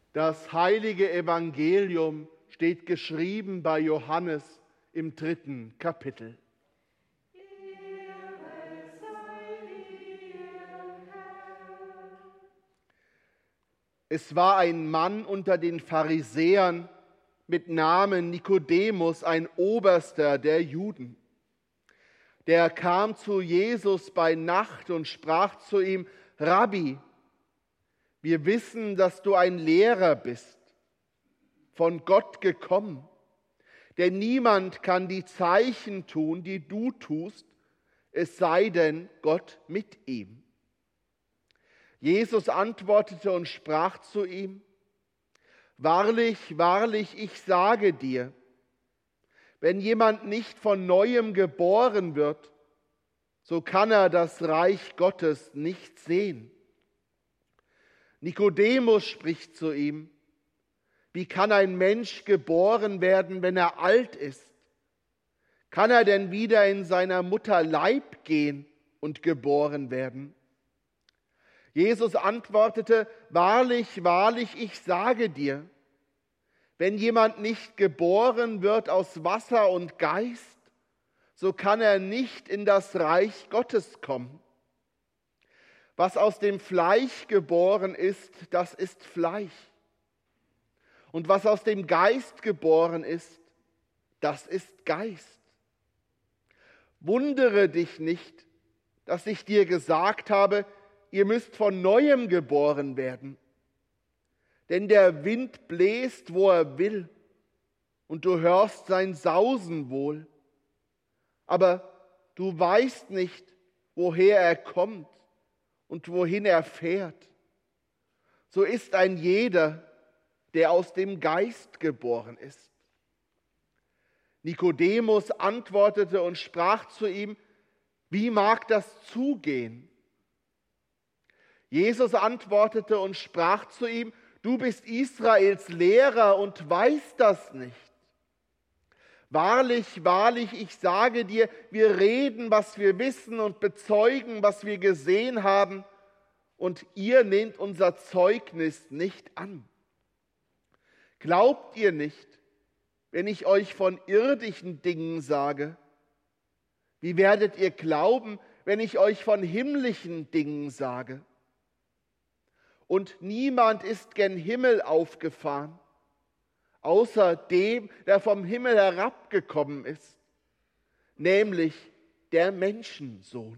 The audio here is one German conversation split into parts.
Das heilige Evangelium steht geschrieben bei Johannes im 3. Kapitel. Es war ein Mann unter den Pharisäern mit Namen Nikodemus, ein Oberster der Juden. Der kam zu Jesus bei Nacht und sprach zu ihm: Rabbi, wir wissen, dass du ein Lehrer bist, von Gott gekommen, denn niemand kann die Zeichen tun, die du tust, es sei denn Gott mit ihm. Jesus antwortete und sprach zu ihm: Wahrlich, wahrlich, ich sage dir, wenn jemand nicht von Neuem geboren wird, so kann er das Reich Gottes nicht sehen. Nikodemus spricht zu ihm: Wie kann ein Mensch geboren werden, wenn er alt ist? Kann er denn wieder in seiner Mutter Leib gehen und geboren werden? Jesus antwortete: Wahrlich, wahrlich, ich sage dir, wenn jemand nicht geboren wird aus Wasser und Geist, so kann er nicht in das Reich Gottes kommen. Was aus dem Fleisch geboren ist, das ist Fleisch. Und was aus dem Geist geboren ist, das ist Geist. Wundere dich nicht, dass ich dir gesagt habe, ihr müsst von Neuem geboren werden. Denn der Wind bläst, wo er will, und du hörst sein Sausen wohl. Aber du weißt nicht, woher er kommt und wohin er fährt. So ist ein jeder, der aus dem Geist geboren ist. Nikodemus antwortete und sprach zu ihm: Wie mag das zugehen? Jesus antwortete und sprach zu ihm: Du bist Israels Lehrer und weißt das nicht. Wahrlich, wahrlich, ich sage dir, wir reden, was wir wissen und bezeugen, was wir gesehen haben, und ihr nehmt unser Zeugnis nicht an. Glaubt ihr nicht, wenn ich euch von irdischen Dingen sage? Wie werdet ihr glauben, wenn ich euch von himmlischen Dingen sage? Und niemand ist gen Himmel aufgefahren, außer dem, der vom Himmel herabgekommen ist, nämlich der Menschensohn.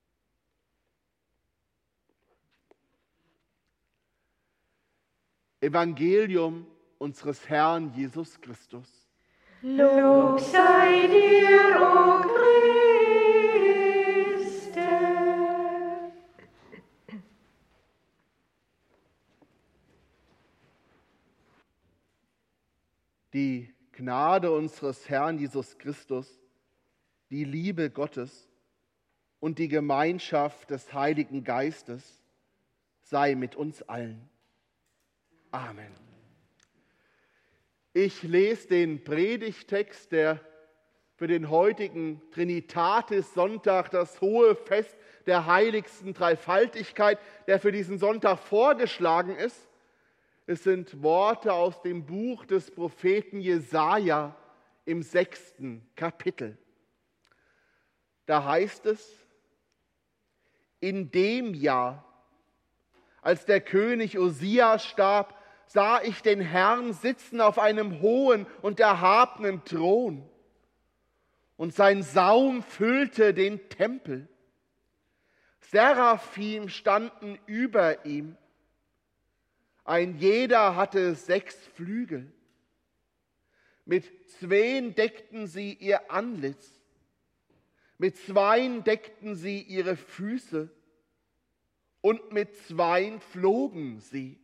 Evangelium unseres Herrn Jesus Christus. Lob sei dir, o Christe. Die Gnade unseres Herrn Jesus Christus, die Liebe Gottes und die Gemeinschaft des Heiligen Geistes sei mit uns allen. Amen. Ich lese den Predigtext, der für den heutigen Trinitatis-Sonntag, das hohe Fest der heiligsten Dreifaltigkeit, der für diesen Sonntag vorgeschlagen ist. Es sind Worte aus dem Buch des Propheten Jesaja im 6. Kapitel. Da heißt es: In dem Jahr, als der König Usia starb, sah ich den Herrn sitzen auf einem hohen und erhabenen Thron. Und sein Saum füllte den Tempel. Seraphim standen über ihm. Ein jeder hatte 6 Flügel. Mit 2 deckten sie ihr Antlitz. Mit 2 deckten sie ihre Füße. Und mit 2 flogen sie.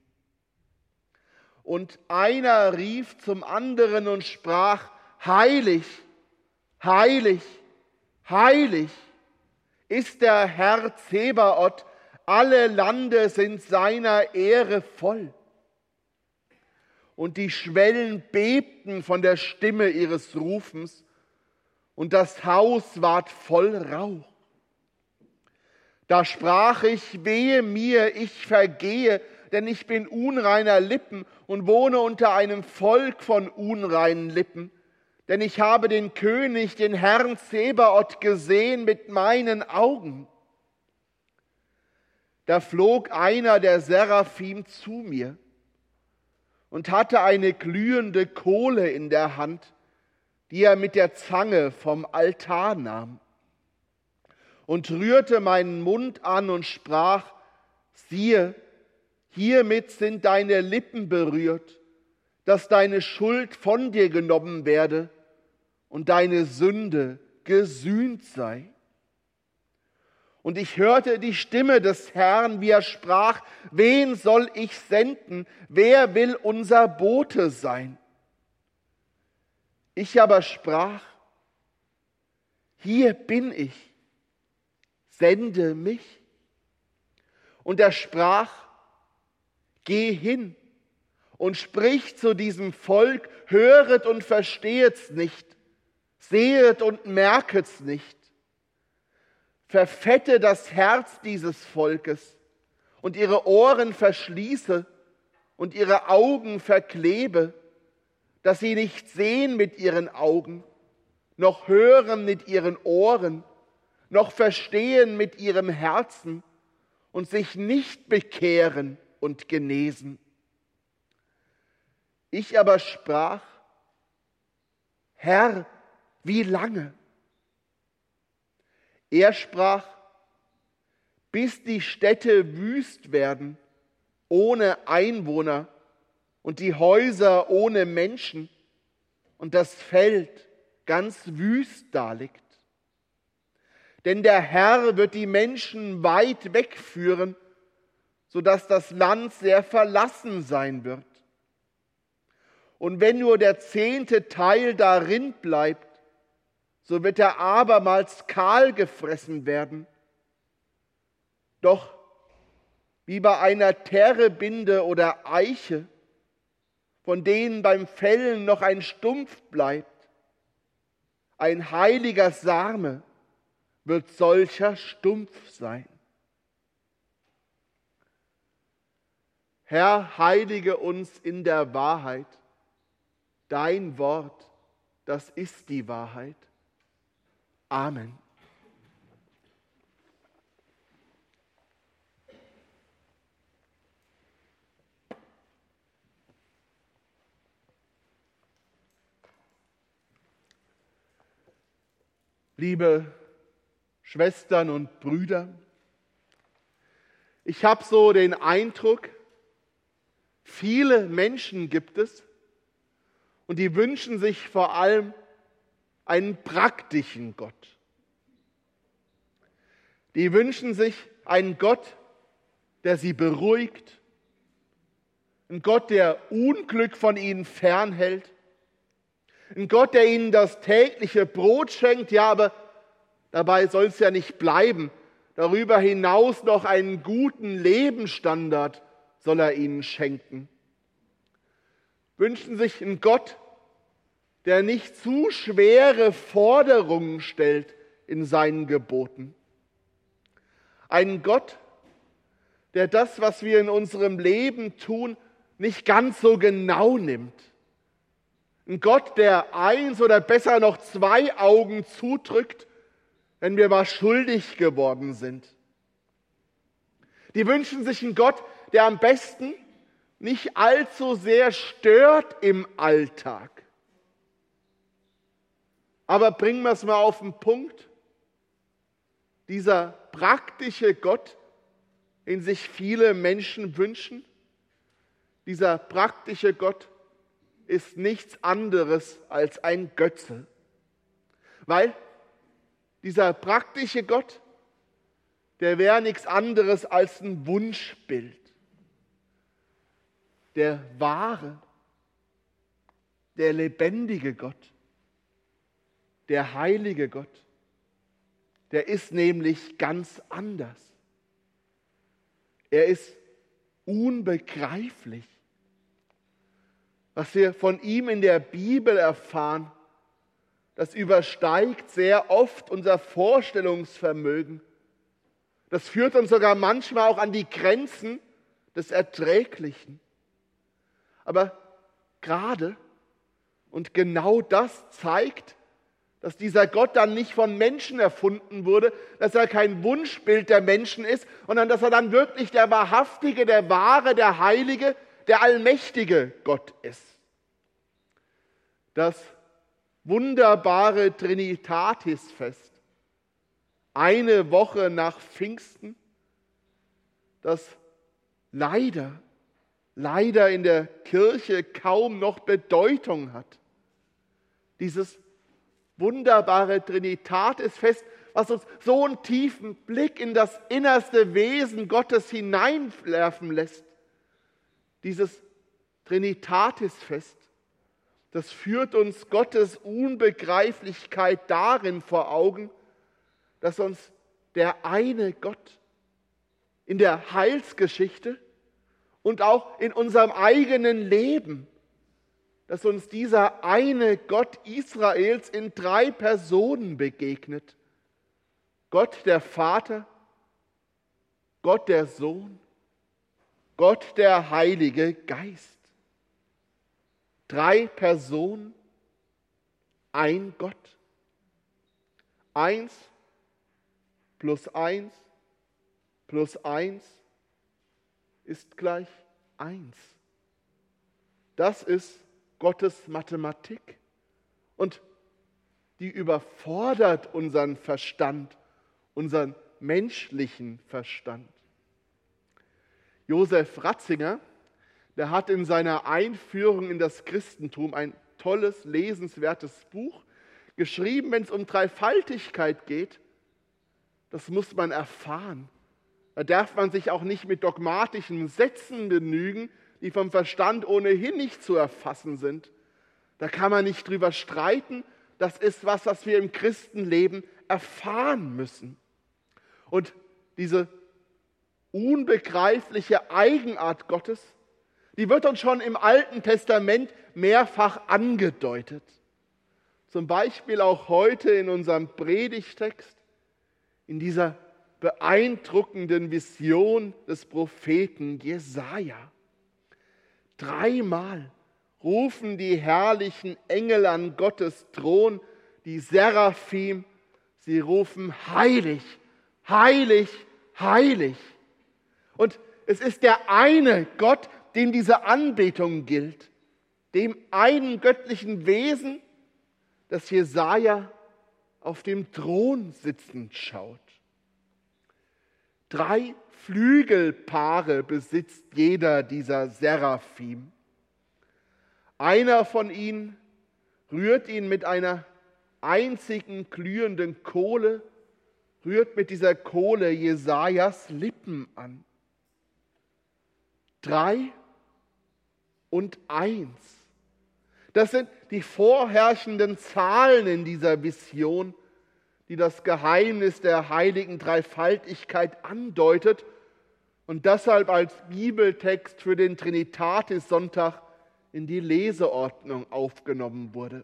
Und einer rief zum anderen und sprach: Heilig, heilig, heilig ist der Herr Zebaoth, alle Lande sind seiner Ehre voll. Und die Schwellen bebten von der Stimme ihres Rufens, und das Haus ward voll Rauch. Da sprach ich: Wehe mir, ich vergehe, denn ich bin unreiner Lippen und wohne unter einem Volk von unreinen Lippen. Denn ich habe den König, den Herrn Zebaoth, gesehen mit meinen Augen. Da flog einer der Seraphim zu mir und hatte eine glühende Kohle in der Hand, die er mit der Zange vom Altar nahm, und rührte meinen Mund an und sprach: Siehe, hiermit sind deine Lippen berührt, dass deine Schuld von dir genommen werde und deine Sünde gesühnt sei. Und ich hörte die Stimme des Herrn, wie er sprach: Wen soll ich senden? Wer will unser Bote sein? Ich aber sprach: Hier bin ich, sende mich. Und er sprach: Geh hin und sprich zu diesem Volk, höret und verstehet's nicht, sehet und merket's nicht. Verfette das Herz dieses Volkes und ihre Ohren verschließe und ihre Augen verklebe, dass sie nicht sehen mit ihren Augen, noch hören mit ihren Ohren, noch verstehen mit ihrem Herzen und sich nicht bekehren und genesen. Ich aber sprach: Herr, wie lange? Er sprach: Bis die Städte wüst werden, ohne Einwohner, und die Häuser ohne Menschen, und das Feld ganz wüst daliegt. Denn der Herr wird die Menschen weit wegführen, sodass das Land sehr verlassen sein wird. Und wenn nur der 10. Teil darin bleibt, so wird er abermals kahl gefressen werden. Doch wie bei einer Terebinte oder Eiche, von denen beim Fällen noch ein Stumpf bleibt, ein heiliger Same wird solcher Stumpf sein. Herr, heilige uns in der Wahrheit. Dein Wort, das ist die Wahrheit. Amen. Liebe Schwestern und Brüder, ich habe so den Eindruck, viele Menschen gibt es, und die wünschen sich vor allem einen praktischen Gott. Die wünschen sich einen Gott, der sie beruhigt, einen Gott, der Unglück von ihnen fernhält, einen Gott, der ihnen das tägliche Brot schenkt, ja, aber dabei soll es ja nicht bleiben. Darüber hinaus noch einen guten Lebensstandard soll er ihnen schenken. Wünschen sich einen Gott, der nicht zu schwere Forderungen stellt in seinen Geboten. Einen Gott, der das, was wir in unserem Leben tun, nicht ganz so genau nimmt. Ein Gott, der eins oder besser noch 2 Augen zudrückt, wenn wir mal schuldig geworden sind. Die wünschen sich einen Gott, der am besten nicht allzu sehr stört im Alltag. Aber bringen wir es mal auf den Punkt. Dieser praktische Gott, den sich viele Menschen wünschen, dieser praktische Gott ist nichts anderes als ein Götze. Weil dieser praktische Gott, der wäre nichts anderes als ein Wunschbild. Der wahre, der lebendige Gott, der heilige Gott, der ist nämlich ganz anders. Er ist unbegreiflich. Was wir von ihm in der Bibel erfahren, das übersteigt sehr oft unser Vorstellungsvermögen. Das führt uns sogar manchmal auch an die Grenzen des Erträglichen. Aber gerade und genau das zeigt, dass dieser Gott dann nicht von Menschen erfunden wurde, dass er kein Wunschbild der Menschen ist, sondern dass er dann wirklich der wahrhaftige, der wahre, der heilige, der allmächtige Gott ist. Das wunderbare Trinitatisfest, eine Woche nach Pfingsten, das leider in der Kirche kaum noch Bedeutung hat. Dieses wunderbare Trinitatisfest, was uns so einen tiefen Blick in das innerste Wesen Gottes hineinwerfen lässt. Dieses Trinitatisfest, das führt uns Gottes Unbegreiflichkeit darin vor Augen, dass uns der eine Gott in der Heilsgeschichte und auch in unserem eigenen Leben, dass uns dieser eine Gott Israels in 3 Personen begegnet. Gott der Vater, Gott der Sohn, Gott der Heilige Geist. 3 Personen, ein Gott. 1 plus 1 plus 1 ist gleich 1. Das ist Gottes Mathematik. Und die überfordert unseren Verstand, unseren menschlichen Verstand. Josef Ratzinger, der hat in seiner Einführung in das Christentum ein tolles, lesenswertes Buch geschrieben, wenn es um Dreifaltigkeit geht. Das muss man erfahren. Da darf man sich auch nicht mit dogmatischen Sätzen begnügen, die vom Verstand ohnehin nicht zu erfassen sind. Da kann man nicht drüber streiten. Das ist was wir im Christenleben erfahren müssen. Und diese unbegreifliche Eigenart Gottes, die wird uns schon im Alten Testament mehrfach angedeutet. Zum Beispiel auch heute in unserem Predigtext, in dieser beeindruckenden Vision des Propheten Jesaja. 3-mal rufen die herrlichen Engel an Gottes Thron, die Seraphim, sie rufen heilig, heilig, heilig. Und es ist der eine Gott, dem diese Anbetung gilt, dem einen göttlichen Wesen, das Jesaja auf dem Thron sitzend schaut. 3 Flügelpaare besitzt jeder dieser Seraphim. Einer von ihnen rührt ihn mit einer einzigen glühenden Kohle, rührt mit dieser Kohle Jesajas Lippen an. 3 und 1. Das sind die vorherrschenden Zahlen in dieser Vision, die das Geheimnis der heiligen Dreifaltigkeit andeutet und deshalb als Bibeltext für den Trinitatis-Sonntag in die Leseordnung aufgenommen wurde.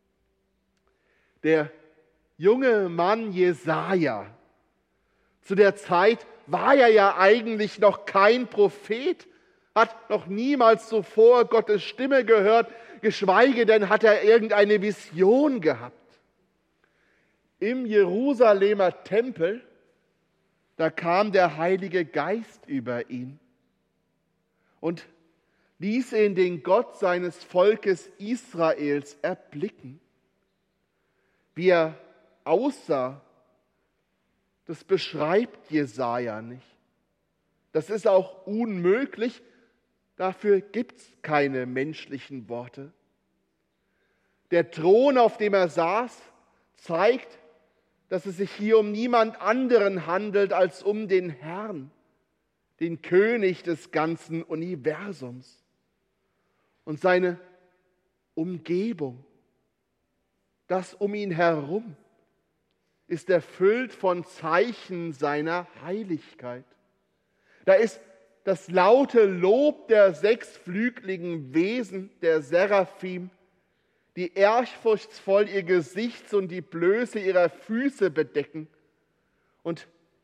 Der junge Mann Jesaja, zu der Zeit war er ja eigentlich noch kein Prophet, hat noch niemals zuvor Gottes Stimme gehört, geschweige denn hat er irgendeine Vision gehabt. Im Jerusalemer Tempel, da kam der Heilige Geist über ihn und ließ ihn den Gott seines Volkes Israels erblicken. Wie er aussah, das beschreibt Jesaja nicht. Das ist auch unmöglich, dafür gibt es keine menschlichen Worte. Der Thron, auf dem er saß, zeigt, dass es sich hier um niemand anderen handelt als um den Herrn, den König des ganzen Universums. Und seine Umgebung, das um ihn herum, ist erfüllt von Zeichen seiner Heiligkeit. Da ist das laute Lob der 6-flügeligen Wesen, der Seraphim, die ehrfurchtsvoll ihr Gesicht und die Blöße ihrer Füße bedecken und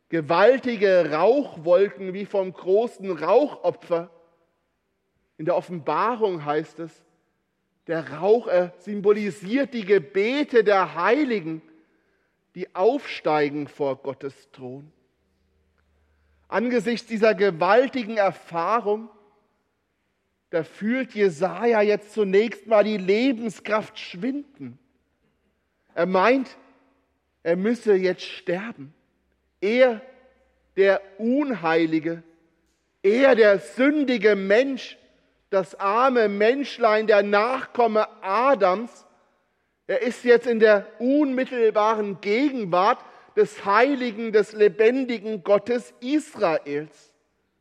gewaltige Rauchwolken wie vom großen Rauchopfer. In der Offenbarung heißt es, der Rauch symbolisiert die Gebete der Heiligen, die aufsteigen vor Gottes Thron. Angesichts dieser gewaltigen Erfahrung, da fühlt Jesaja jetzt zunächst mal die Lebenskraft schwinden. Er meint, er müsse jetzt sterben. Er, der Unheilige, er, der sündige Mensch, das arme Menschlein, der Nachkomme Adams, er ist jetzt in der unmittelbaren Gegenwart des heiligen, des lebendigen Gottes Israels.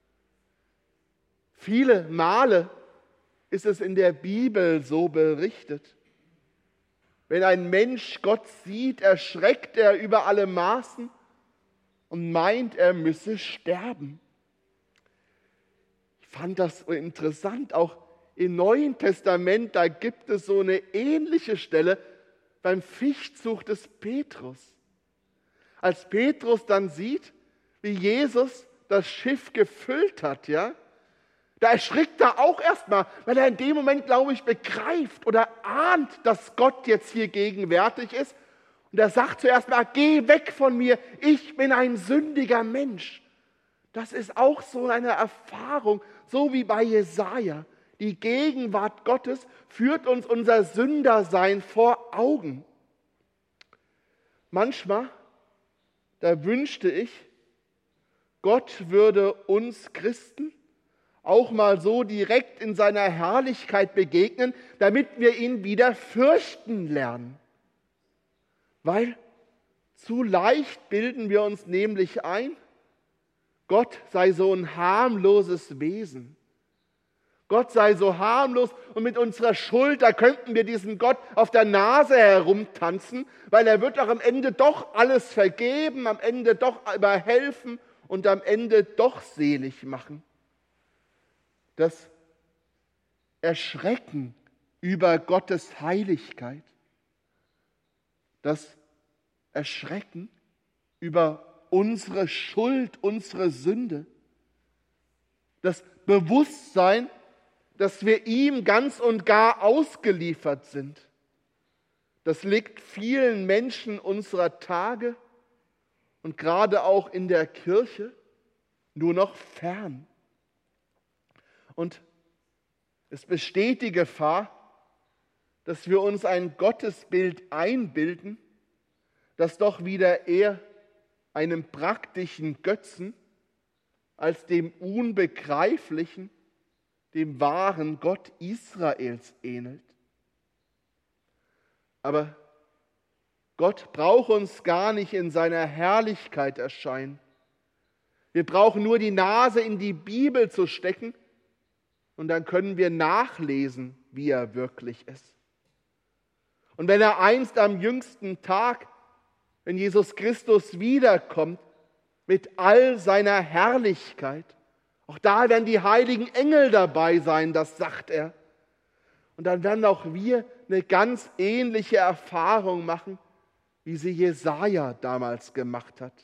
Viele Male ist es in der Bibel so berichtet. Wenn ein Mensch Gott sieht, erschreckt er über alle Maßen und meint, er müsse sterben. Ich fand das so interessant, auch im Neuen Testament, da gibt es so eine ähnliche Stelle beim Fischzug des Petrus. Als Petrus dann sieht, wie Jesus das Schiff gefüllt hat, ja, da erschrickt er auch erstmal, weil er in dem Moment, glaube ich, begreift oder ahnt, dass Gott jetzt hier gegenwärtig ist. Und er sagt zuerst mal, geh weg von mir, ich bin ein sündiger Mensch. Das ist auch so eine Erfahrung, so wie bei Jesaja. Die Gegenwart Gottes führt uns unser Sündersein vor Augen. Manchmal, da wünschte ich, Gott würde uns Christen auch mal so direkt in seiner Herrlichkeit begegnen, damit wir ihn wieder fürchten lernen. Weil zu leicht bilden wir uns nämlich ein, Gott sei so ein harmloses Wesen. Gott sei so harmlos und mit unserer Schuld, da könnten wir diesen Gott auf der Nase herumtanzen, weil er wird doch am Ende doch alles vergeben, am Ende doch überhelfen und am Ende doch selig machen. Das Erschrecken über Gottes Heiligkeit, das Erschrecken über unsere Schuld, unsere Sünde, das Bewusstsein, dass wir ihm ganz und gar ausgeliefert sind, das liegt vielen Menschen unserer Tage und gerade auch in der Kirche nur noch fern. Und es besteht die Gefahr, dass wir uns ein Gottesbild einbilden, das doch wieder eher einem praktischen Götzen als dem unbegreiflichen, dem wahren Gott Israels ähnelt. Aber Gott braucht uns gar nicht in seiner Herrlichkeit erscheinen. Wir brauchen nur die Nase in die Bibel zu stecken und dann können wir nachlesen, wie er wirklich ist. Und wenn er einst am jüngsten Tag, wenn Jesus Christus wiederkommt, mit all seiner Herrlichkeit, auch da werden die heiligen Engel dabei sein, das sagt er. Und dann werden auch wir eine ganz ähnliche Erfahrung machen, wie sie Jesaja damals gemacht hat.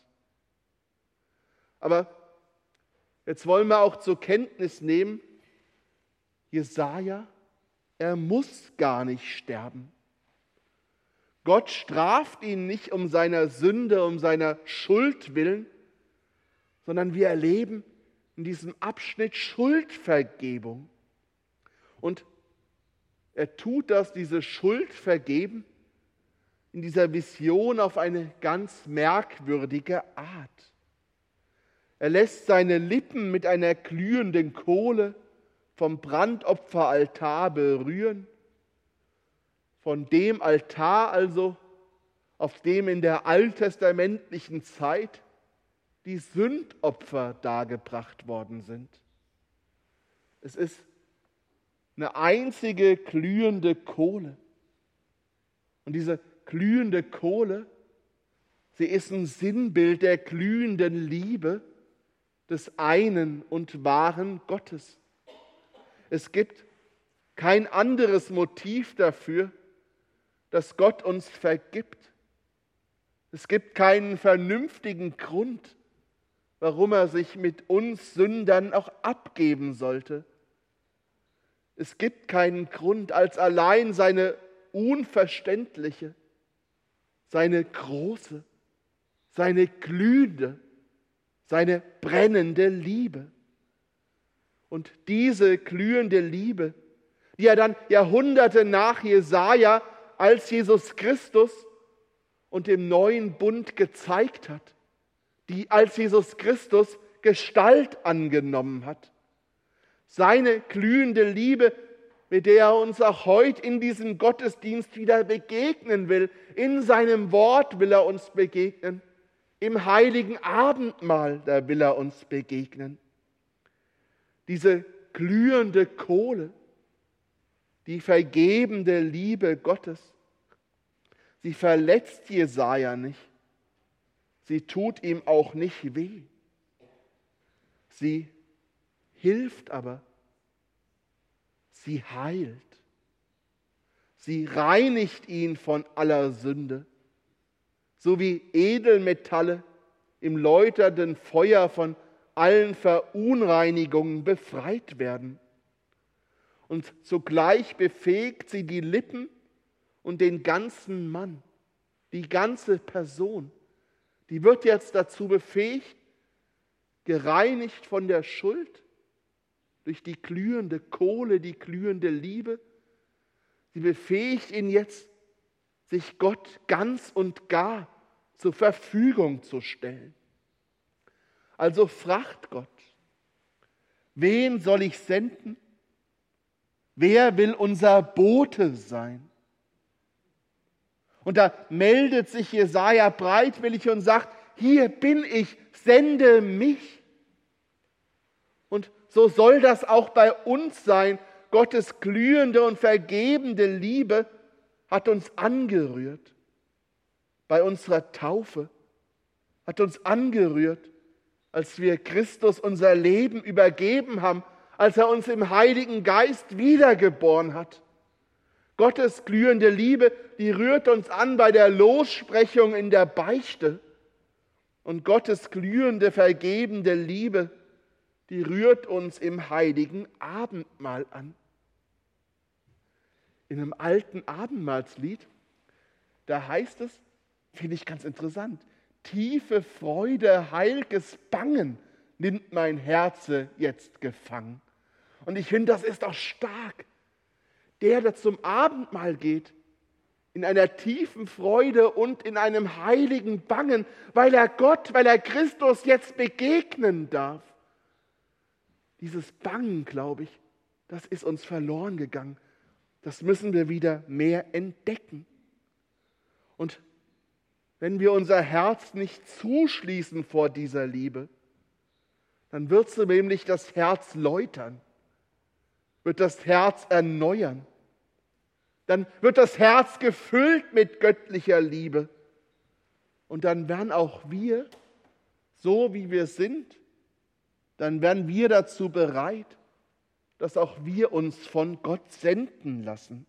Aber jetzt wollen wir auch zur Kenntnis nehmen, Jesaja, er muss gar nicht sterben. Gott straft ihn nicht um seiner Sünde, um seiner Schuld willen, sondern wir erleben in diesem Abschnitt Schuldvergebung. Und er tut das, diese Schuld vergeben, in dieser Vision auf eine ganz merkwürdige Art. Er lässt seine Lippen mit einer glühenden Kohle vom Brandopferaltar berühren, von dem Altar also, auf dem in der alttestamentlichen Zeit die Sündopfer dargebracht worden sind. Es ist eine einzige glühende Kohle. Und diese glühende Kohle, sie ist ein Sinnbild der glühenden Liebe des einen und wahren Gottes. Es gibt kein anderes Motiv dafür, dass Gott uns vergibt. Es gibt keinen vernünftigen Grund, warum er sich mit uns Sündern auch abgeben sollte. Es gibt keinen Grund als allein seine unverständliche, seine große, seine glühende, seine brennende Liebe. Und diese glühende Liebe, die er dann Jahrhunderte nach Jesaja als Jesus Christus und dem neuen Bund gezeigt hat, die als Jesus Christus Gestalt angenommen hat. Seine glühende Liebe, mit der er uns auch heute in diesem Gottesdienst wieder begegnen will. In seinem Wort will er uns begegnen. Im heiligen Abendmahl, da will er uns begegnen. Diese glühende Kohle, die vergebende Liebe Gottes, sie verletzt Jesaja nicht. Sie tut ihm auch nicht weh. Sie hilft aber. Sie heilt. Sie reinigt ihn von aller Sünde, so wie Edelmetalle im läuternden Feuer von allen Verunreinigungen befreit werden. Und zugleich befähigt sie die Lippen und den ganzen Mann, die ganze Person, die wird jetzt dazu befähigt, gereinigt von der Schuld, durch die glühende Kohle, die glühende Liebe. Sie befähigt ihn jetzt, sich Gott ganz und gar zur Verfügung zu stellen. Also fragt Gott, wen soll ich senden? Wer will unser Bote sein? Und da meldet sich Jesaja breitwillig und sagt, hier bin ich, sende mich. Und so soll das auch bei uns sein. Gottes glühende und vergebende Liebe hat uns angerührt. Bei unserer Taufe hat uns angerührt, als wir Christus unser Leben übergeben haben, als er uns im Heiligen Geist wiedergeboren hat. Gottes glühende Liebe, die rührt uns an bei der Lossprechung in der Beichte. Und Gottes glühende, vergebende Liebe, die rührt uns im heiligen Abendmahl an. In einem alten Abendmahlslied, da heißt es, finde ich ganz interessant, tiefe Freude, heilges Bangen nimmt mein Herze jetzt gefangen. Und ich finde, das ist auch stark. Der zum Abendmahl geht, in einer tiefen Freude und in einem heiligen Bangen, weil er Gott, weil er Christus jetzt begegnen darf. Dieses Bangen, glaube ich, das ist uns verloren gegangen. Das müssen wir wieder mehr entdecken. Und wenn wir unser Herz nicht zuschließen vor dieser Liebe, dann wird sie nämlich das Herz läutern, wird das Herz erneuern. Dann wird das Herz gefüllt mit göttlicher Liebe. Und dann werden auch wir, so wie wir sind, dann werden wir dazu bereit, dass auch wir uns von Gott senden lassen.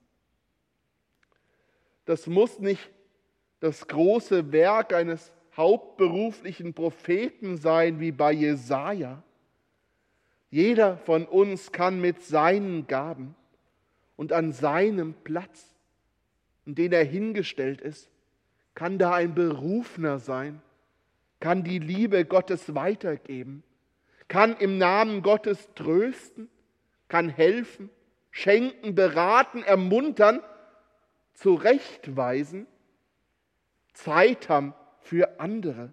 Das muss nicht das große Werk eines hauptberuflichen Propheten sein wie bei Jesaja. Jeder von uns kann mit seinen Gaben und an seinem Platz, in den er hingestellt ist, kann da ein Berufener sein, kann die Liebe Gottes weitergeben, kann im Namen Gottes trösten, kann helfen, schenken, beraten, ermuntern, zurechtweisen, Zeit haben für andere.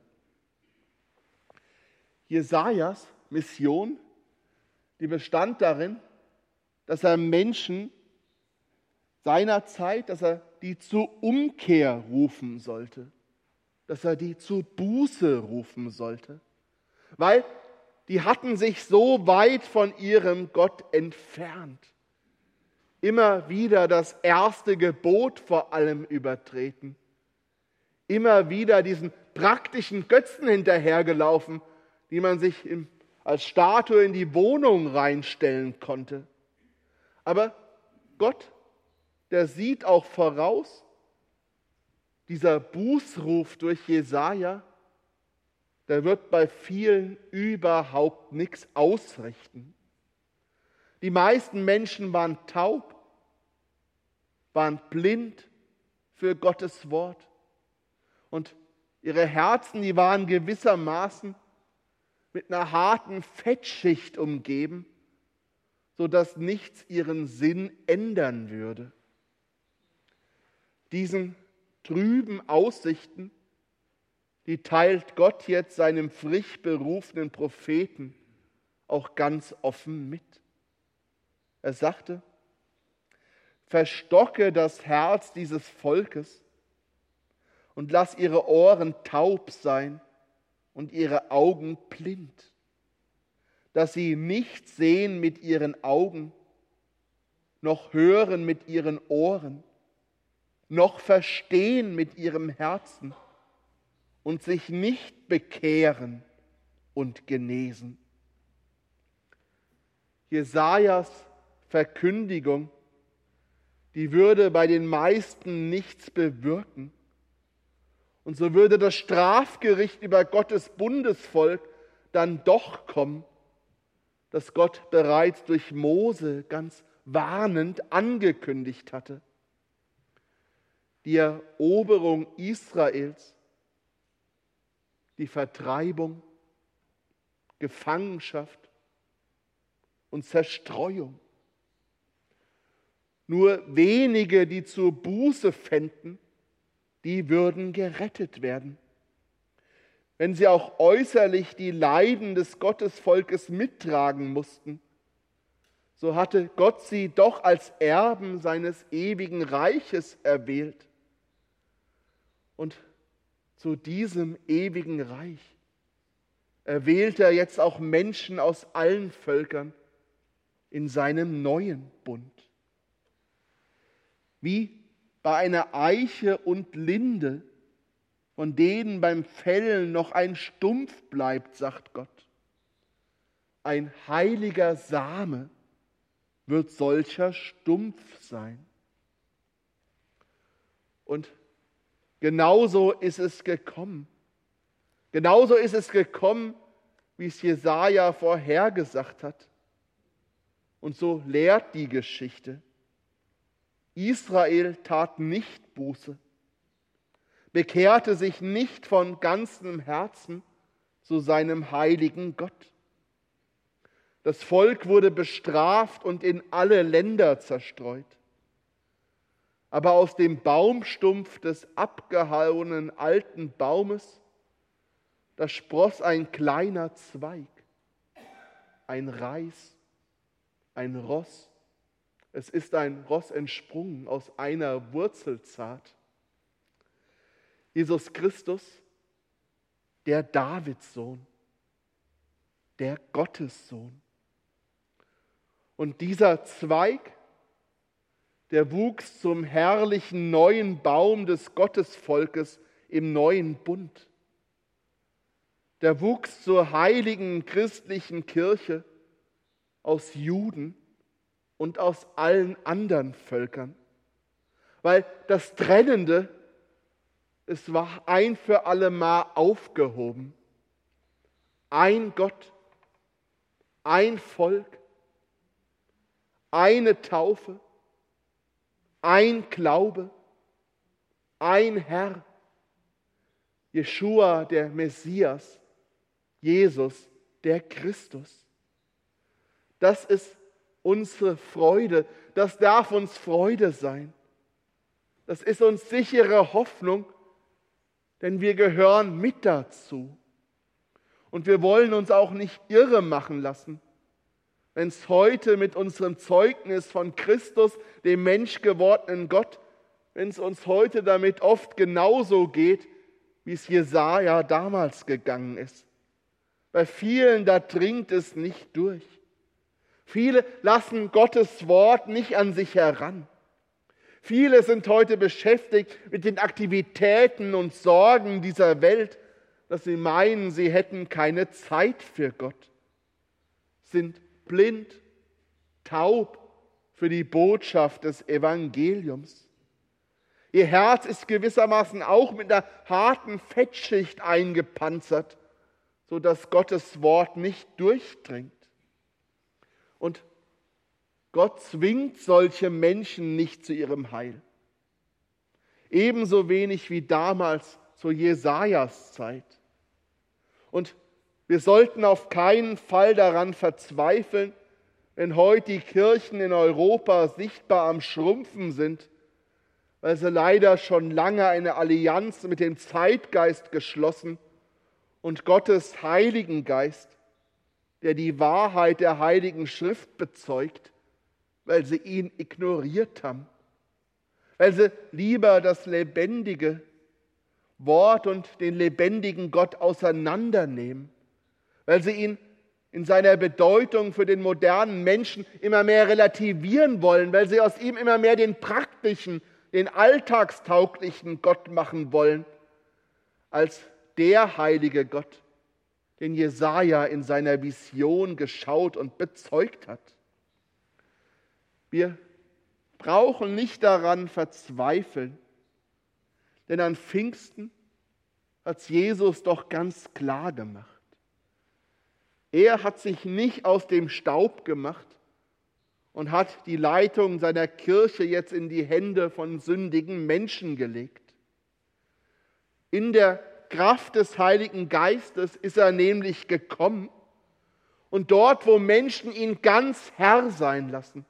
Jesajas Mission, die bestand darin, dass er Menschen seiner Zeit, dass er die zur Umkehr rufen sollte, dass er die zur Buße rufen sollte, weil die hatten sich so weit von ihrem Gott entfernt, immer wieder das erste Gebot vor allem übertreten, immer wieder diesen praktischen Götzen hinterhergelaufen, die man sich als Statue in die Wohnung reinstellen konnte. Aber Gott, der sieht auch voraus, dieser Bußruf durch Jesaja, der wird bei vielen überhaupt nichts ausrichten. Die meisten Menschen waren taub, waren blind für Gottes Wort. Und ihre Herzen, die waren gewissermaßen mit einer harten Fettschicht umgeben, sodass nichts ihren Sinn ändern würde. Diesen trüben Aussichten, die teilt Gott jetzt seinem frisch berufenen Propheten auch ganz offen mit. Er sagte: Verstocke das Herz dieses Volkes und lass ihre Ohren taub sein und ihre Augen blind, dass sie nicht sehen mit ihren Augen, noch hören mit ihren Ohren, noch verstehen mit ihrem Herzen und sich nicht bekehren und genesen. Jesajas Verkündigung, die würde bei den meisten nichts bewirken. Und so würde das Strafgericht über Gottes Bundesvolk dann doch kommen, das Gott bereits durch Mose ganz warnend angekündigt hatte. Die Eroberung Israels, die Vertreibung, Gefangenschaft und Zerstreuung. Nur wenige, die zur Buße fänden, die würden gerettet werden. Wenn sie auch äußerlich die Leiden des Gottesvolkes mittragen mussten, so hatte Gott sie doch als Erben seines ewigen Reiches erwählt. Und zu diesem ewigen Reich erwählt er jetzt auch Menschen aus allen Völkern in seinem neuen Bund. Wie bei einer Eiche und Linde, von denen beim Fällen noch ein Stumpf bleibt, sagt Gott. Ein heiliger Same wird solcher Stumpf sein. Und genauso ist es gekommen. Genauso ist es gekommen, wie es Jesaja vorhergesagt hat. Und so lehrt die Geschichte. Israel tat nicht Buße, bekehrte sich nicht von ganzem Herzen zu seinem heiligen Gott. Das Volk wurde bestraft und in alle Länder zerstreut. Aber aus dem Baumstumpf des abgehauenen alten Baumes, da spross ein kleiner Zweig, ein Reis, ein Ross. Es ist ein Ross entsprungen aus einer Wurzelzart. Jesus Christus, der Davidssohn, der Gottessohn. Und dieser Zweig, der wuchs zum herrlichen neuen Baum des Gottesvolkes im neuen Bund. Der wuchs zur heiligen christlichen Kirche aus Juden und aus allen anderen Völkern. Weil das Trennende, es war ein für allemal aufgehoben. Ein Gott, ein Volk, eine Taufe, ein Glaube, ein Herr, Jeschua, der Messias, Jesus, der Christus. Das ist unsere Freude, das darf uns Freude sein. Das ist uns sichere Hoffnung, denn wir gehören mit dazu. Und wir wollen uns auch nicht irre machen lassen, wenn es heute mit unserem Zeugnis von Christus, dem menschgewordenen Gott, wenn es uns heute damit oft genauso geht, wie es Jesaja damals gegangen ist. Bei vielen, da dringt es nicht durch. Viele lassen Gottes Wort nicht an sich heran. Viele sind heute beschäftigt mit den Aktivitäten und Sorgen dieser Welt, dass sie meinen, sie hätten keine Zeit für Gott, sind blind, taub für die Botschaft des Evangeliums. Ihr Herz ist gewissermaßen auch mit einer harten Fettschicht eingepanzert sodass Gottes Wort nicht durchdringt. Und Gott zwingt solche Menschen nicht zu ihrem Heil. Ebenso wenig wie damals zur Jesajas Zeit. Und wir sollten auf keinen Fall daran verzweifeln, wenn heute die Kirchen in Europa sichtbar am Schrumpfen sind, weil sie leider schon lange eine Allianz mit dem Zeitgeist geschlossen und Gottes Heiligen Geist, der die Wahrheit der Heiligen Schrift bezeugt, weil sie ihn ignoriert haben, weil sie lieber das lebendige Wort und den lebendigen Gott auseinandernehmen, weil sie ihn in seiner Bedeutung für den modernen Menschen immer mehr relativieren wollen, weil sie aus ihm immer mehr den praktischen, den alltagstauglichen Gott machen wollen, als der heilige Gott, den Jesaja in seiner Vision geschaut und bezeugt hat. Wir brauchen nicht daran verzweifeln, denn an Pfingsten hat es Jesus doch ganz klar gemacht. Er hat sich nicht aus dem Staub gemacht und hat die Leitung seiner Kirche jetzt in die Hände von sündigen Menschen gelegt. In der Kraft des Heiligen Geistes ist er nämlich gekommen und dort, wo Menschen ihn ganz Herr sein lassen,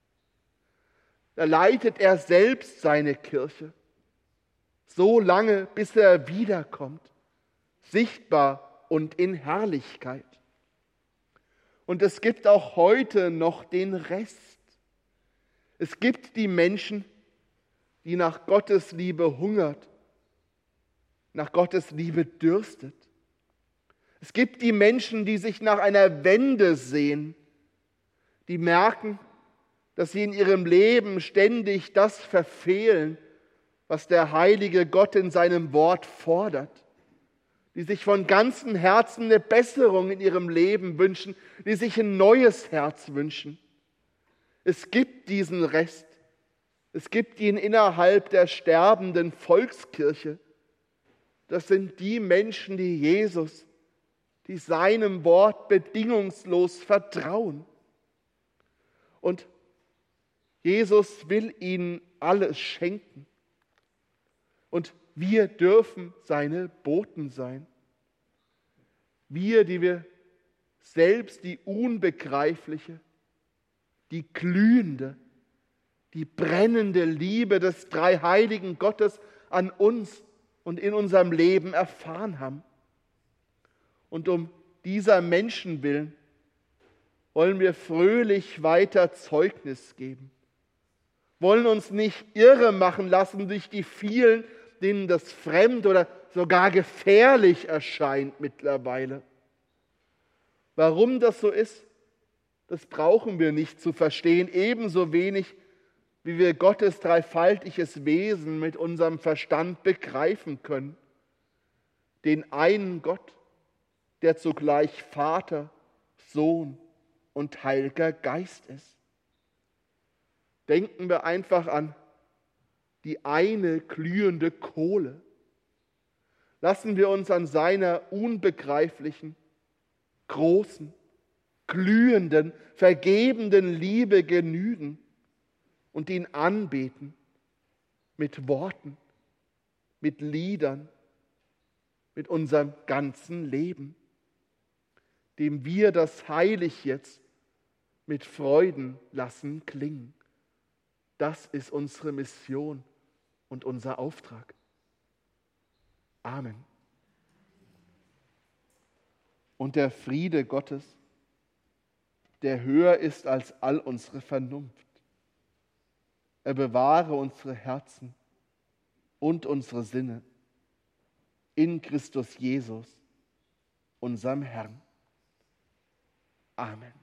da leitet er selbst seine Kirche, so lange, bis er wiederkommt, sichtbar und in Herrlichkeit. Und es gibt auch heute noch den Rest. Es gibt die Menschen, die nach Gottes Liebe hungert, nach Gottes Liebe dürstet. Es gibt die Menschen, die sich nach einer Wende sehen, die merken, dass sie in ihrem Leben ständig das verfehlen, was der heilige Gott in seinem Wort fordert, die sich von ganzem Herzen eine Besserung in ihrem Leben wünschen, die sich ein neues Herz wünschen. Es gibt diesen Rest. Es gibt ihn innerhalb der sterbenden Volkskirche. Das sind die Menschen, die Jesus, die seinem Wort bedingungslos vertrauen. Und Jesus will ihnen alles schenken. Und wir dürfen seine Boten sein. Wir, die wir selbst die unbegreifliche, die glühende, die brennende Liebe des dreieinigen Gottes an uns und in unserem Leben erfahren haben. Und um dieser Menschen willen wollen wir fröhlich weiter Zeugnis geben, wollen uns nicht irre machen lassen durch die vielen, denen das fremd oder sogar gefährlich erscheint mittlerweile. Warum das so ist, das brauchen wir nicht zu verstehen, ebenso wenig, wie wir Gottes dreifaltiges Wesen mit unserem Verstand begreifen können. Den einen Gott, der zugleich Vater, Sohn und Heiliger Geist ist. Denken wir einfach an die eine glühende Kohle. Lassen wir uns an seiner unbegreiflichen, großen, glühenden, vergebenden Liebe genügen und ihn anbeten mit Worten, mit Liedern, mit unserem ganzen Leben, dem wir das heilig jetzt mit Freuden lassen klingen. Das ist unsere Mission und unser Auftrag. Amen. Und der Friede Gottes, der höher ist als all unsere Vernunft, er bewahre unsere Herzen und unsere Sinne in Christus Jesus, unserem Herrn. Amen.